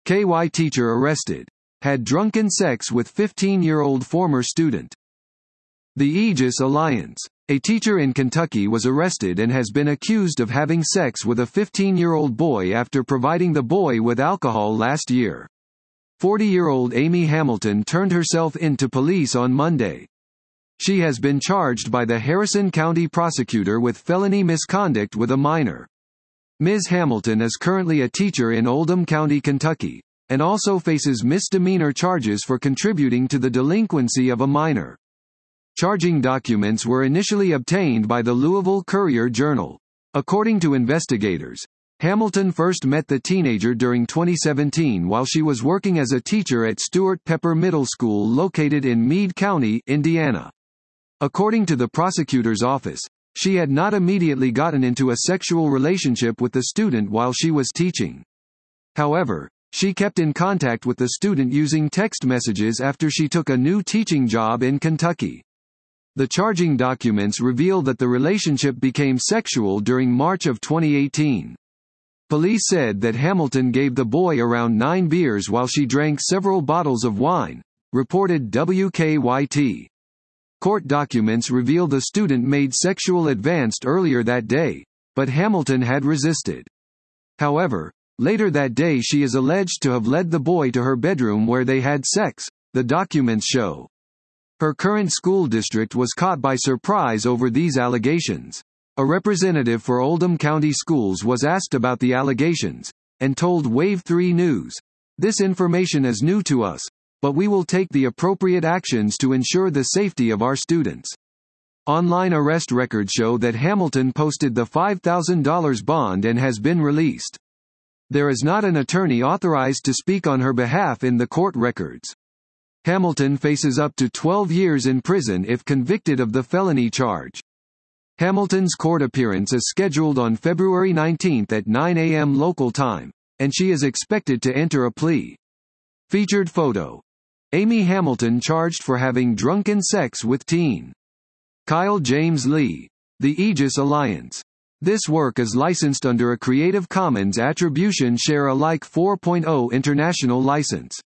KY teacher arrested. Had drunken sex with 15-year-old former student. The Aegis Alliance. A teacher in Kentucky was arrested and has been accused of having sex with a 15-year-old boy after providing the boy with alcohol last year. 40-year-old Amy Hamilton turned herself in to police on Monday. She has been charged by the Harrison County prosecutor with felony misconduct with a minor. Ms. Hamilton is currently a teacher in Oldham County, Kentucky, and also faces misdemeanor charges for contributing to the delinquency of a minor. Charging documents were initially obtained by the Louisville Courier-Journal. According to investigators, Hamilton first met the teenager during 2017 while she was working as a teacher at Stuart Pepper Middle School located in Meade County, Indiana. According to the prosecutor's office, she had not immediately gotten into a sexual relationship with the student while she was teaching. However, she kept in contact with the student using text messages after she took a new teaching job in Kentucky. The charging documents reveal that the relationship became sexual during March of 2018. Police said that Hamilton gave the boy around 9 beers while she drank several bottles of wine, reported WKYT. Court documents reveal the student made sexual advances earlier that day, but Hamilton had resisted. However, later that day she is alleged to have led the boy to her bedroom where they had sex, the documents show. Her current school district was caught by surprise over these allegations. A representative for Oldham County Schools was asked about the allegations, and told Wave 3 News, "This information is new to us, but we will take the appropriate actions to ensure the safety of our students." Online arrest records show that Hamilton posted the $5,000 bond and has been released. There is not an attorney authorized to speak on her behalf in the court records. Hamilton faces up to 12 years in prison if convicted of the felony charge. Hamilton's court appearance is scheduled on February 19 at 9 a.m. local time, and she is expected to enter a plea. Featured photo. Amy Hamilton charged for having drunken sex with teen. Kyle James Lee. The Aegis Alliance. This work is licensed under a Creative Commons Attribution Share Alike 4.0 international license.